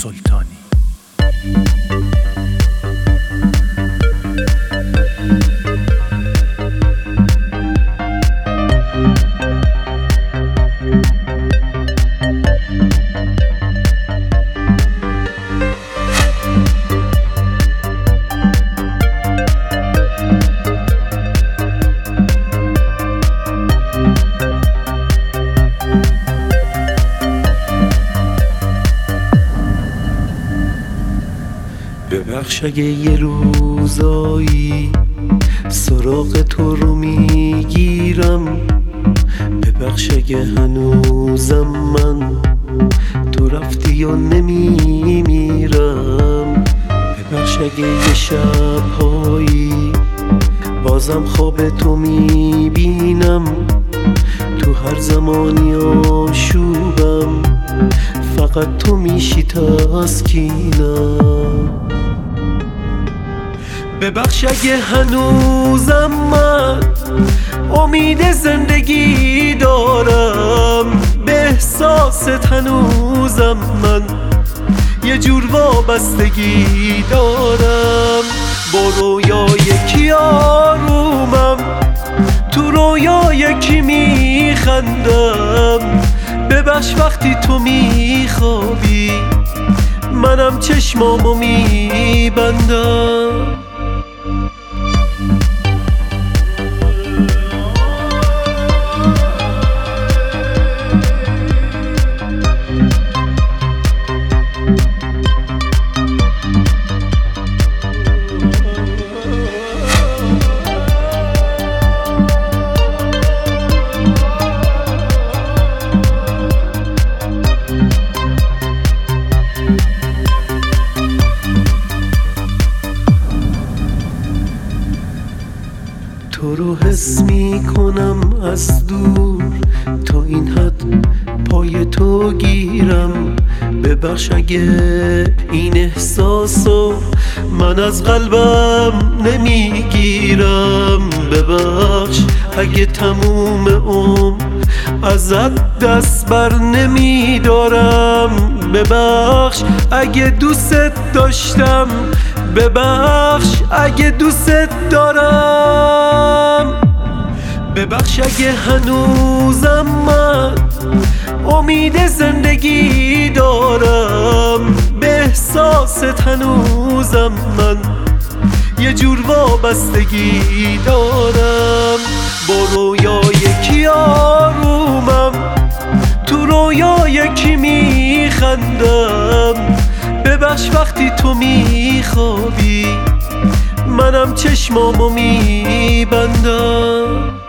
سلطانی. ببخش اگه یه روزایی سراغ تو رو میگیرم، ببخش اگه هنوزم من تو رفتی و نمیمیرم، ببخش اگه یه شبهایی بازم خواب تو میبینم، تو هر زمانی آشوبم فقط تو میشی تسکینم. ببخش اگه هنوزم من امید زندگی دارم، به احساست هنوزم من یه جور وابستگی دارم. با رویای کی آرومم، تو رویای کی میخندم، ببخش وقتی تو میخوابی منم چشمامو میبندم. تو رو حس میکنم از دور، تا این حد پای تو گیرم، ببخش اگه این احساسو من از قلبم نمیگیرم، ببخش اگه تموم عمر ازت دست بر نمیدارم، ببخش اگه دوست داشتم، ببخش اگه دوست دارم. ببخش اگه هنوزم من امید زندگی دارم، به احساست هنوزم من یه جور وابستگی دارم. با رویای کی آرومم، تو رویای کی میخندم، ببخش وقتی تو میخوابی منم چشمامو میبندم.